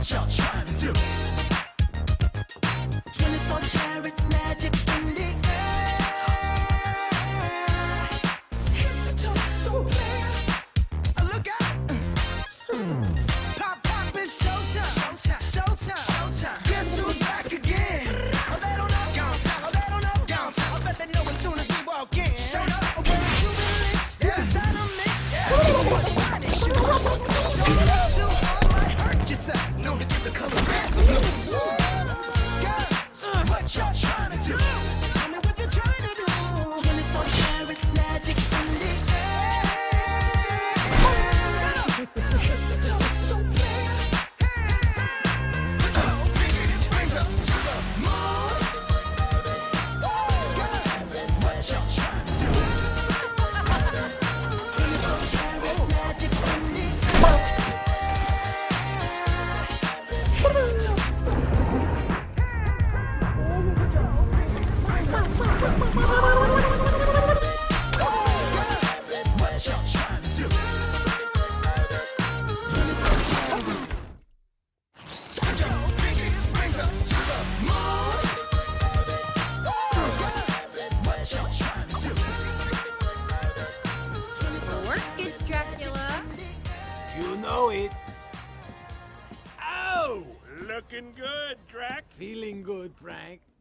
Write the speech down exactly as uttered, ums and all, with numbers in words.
what y'all trying to do? twenty-four karat magic in the air. Head to toe so clear. Look out! Pop, pop, it's showtime. Showtime, showtime, showtime. Guess who's back again? Oh, they don't know. Gone time. Oh, they don't know. Gone time. I bet they know as soon as we walk in. Show up. Oh, well, you been licks. Yeah. Inside a mix. Yeah. What's finest shoes? Don't love too hard, might hurt yourself. Known to give the color red. Girls, what y'all trying to do? Tell me what you're trying to do. twenty-four karat magic in the air. Head to toe so clear. Put your pinkies raise up to the moon. Girls, what y'all trying to do? twenty-four karat magic in the air. Head to toe. What y'all trying to do? Put your pinkies raise up to the moon. What y'all trying to do? Work it, Dracula. You know it. Oh, looking good, Drac. Feeling good, Frank.